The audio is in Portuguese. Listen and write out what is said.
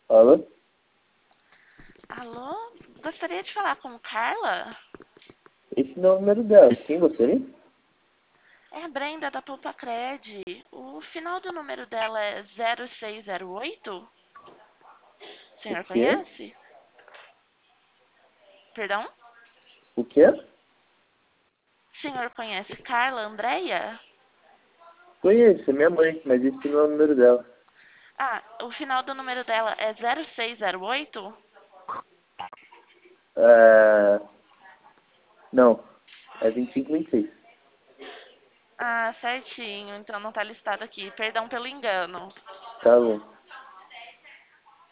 Alô? Alô? Gostaria de falar com Carla? Esse não é o número dela. Quem gostaria? É a Brenda da Poupa Cred. O final do número dela é 0608? O O senhor quê? conhece? Perdão? O quê? O senhor conhece Carla Andréia? Conheço, é minha mãe, mas esse não é o número dela. Ah, o final do número dela é 0608? É... Não, é 2526. Ah, certinho. Então não tá listado aqui. Perdão pelo engano. Tá bom.